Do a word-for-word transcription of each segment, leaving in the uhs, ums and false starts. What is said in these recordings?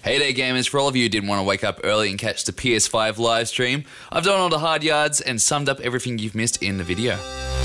Hey there gamers, for all of you who didn't want to wake up early and catch the P S five live stream, I've done all the hard yards and summed up everything you've missed in the video.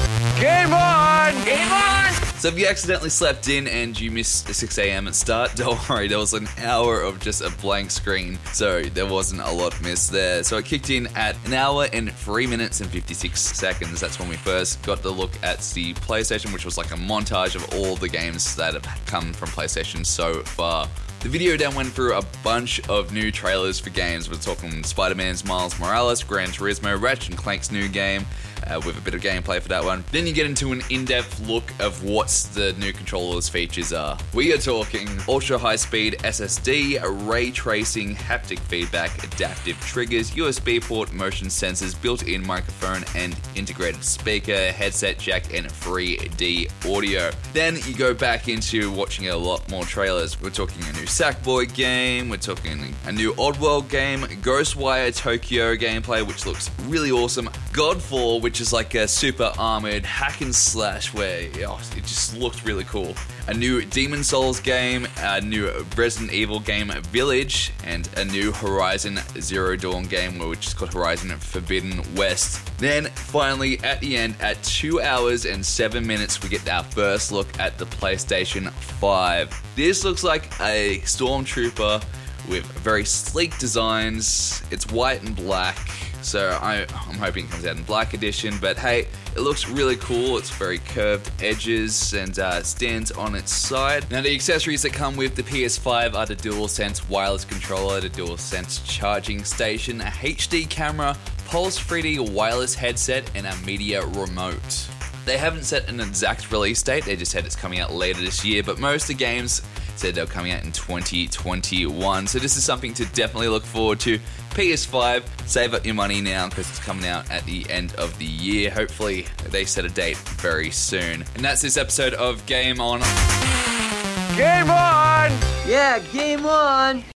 Game on! Game on! So if you accidentally slept in and you missed the six a.m. at start, don't worry, there was an hour of just a blank screen, so there wasn't a lot missed there. So it kicked in at an hour and three minutes and fifty-six seconds. That's when we first got the look at the PlayStation, which was like a montage of all the games that have come from PlayStation so far. The video then went through a bunch of new trailers for games. We're talking Spider-Man's Miles Morales, Gran Turismo, Ratchet and Clank's new game, uh, with a bit of gameplay for that one. Then you get into an in-depth look of what the new controller's features are. We are talking ultra high-speed S S D, ray tracing, haptic feedback, adaptive triggers, U S B port, motion sensors, built-in microphone and integrated speaker, headset jack, and three D audio. Then you go back into watching a lot more trailers. We're talking a new Sackboy game, we're talking a new Oddworld game, Ghostwire Tokyo gameplay, which looks really awesome, Godfall, which is like a super armored hack and slash where oh, it just looked really cool, a new Demon Souls game, a new Resident Evil game Village, and a new Horizon Zero Dawn game, which is called Horizon Forbidden West. Then finally at the end, at two hours and seven minutes, we get our first look at the PlayStation five. This looks like a Stormtrooper with very sleek designs. It's white and black, so I, I'm hoping it comes out in Black Edition, but hey, it looks really cool. It's very curved edges and uh, stands on its side. Now the accessories that come with the P S five are the DualSense wireless controller, the DualSense charging station, a H D camera, Pulse three D wireless headset, and a media remote. They haven't set an exact release date, they just said it's coming out later this year, but most of the games said they're coming out in twenty twenty-one, so this is something to definitely look forward to. P S five, save up your money now because it's coming out at the end of the year. Hopefully they set a date very soon. And that's this episode of Game On. Game on! Yeah, game on!